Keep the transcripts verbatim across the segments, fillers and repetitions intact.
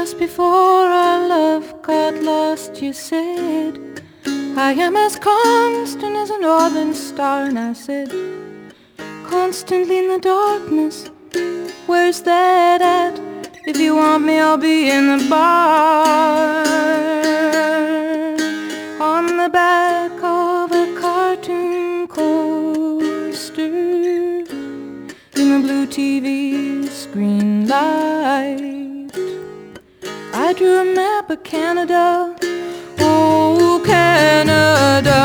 Just before our love got lost, you said, I am as constant as a northern star. And I said, constantly in the darkness, where's that at? If you want me, I'll be in the bar. On the back of a cartoon coaster, in the blue T V screen light, I drew a map of Canada. Oh, Canada,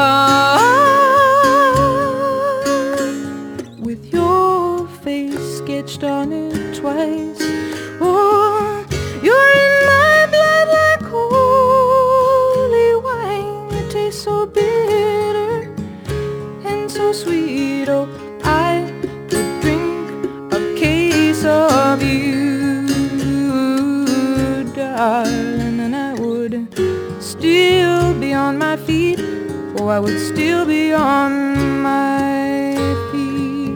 with your face sketched on it twice. Oh, you're in my blood like holy wine. You taste so bitter and so sweet. Oh, I could drink a case of you, darling, and I would still be on my feet. Oh, I would still be on my feet.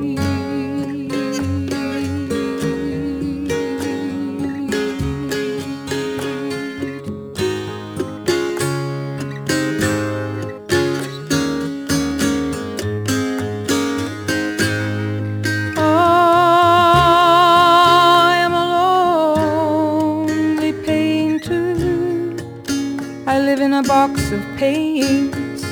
I live in a box of paints.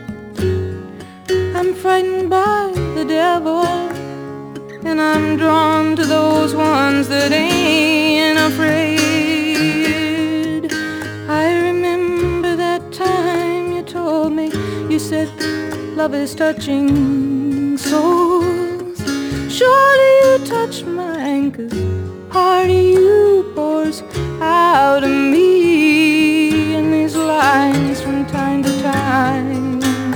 I'm frightened by the devil, and I'm drawn to those ones that ain't afraid. I remember that time you told me, you said, love is touching souls. Surely you touched mine, 'cause part of you pours out of me in these lines from time to time.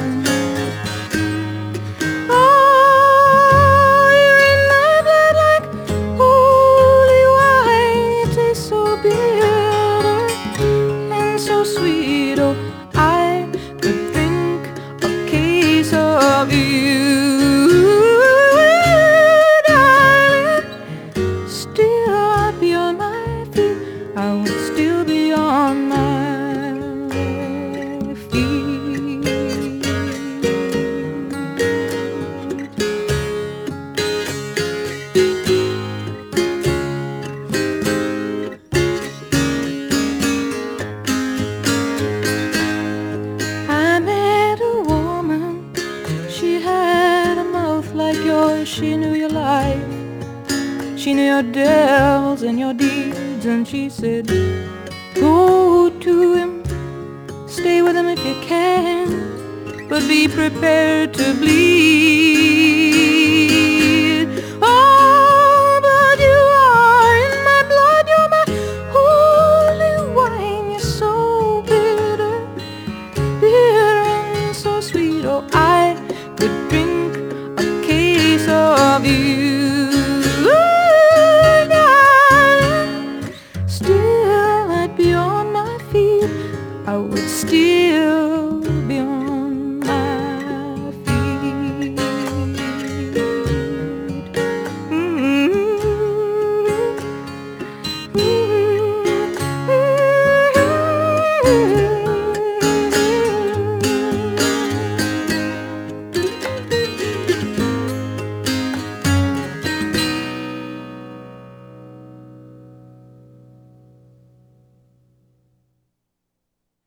Oh, you're in my blood like holy wine. You taste so bitter and so sweet. Oh, I could drink a case of you, darling. Still I'd be on my feet. I would still be on my like yours. She knew your life, she knew your devils and your deeds, and she said, go to him, stay with him if you can, but be prepared to bleed. Oh, but you are in my blood, you're my holy wine. You're so bitter, bitter and so sweet. Oh, I could drink of you.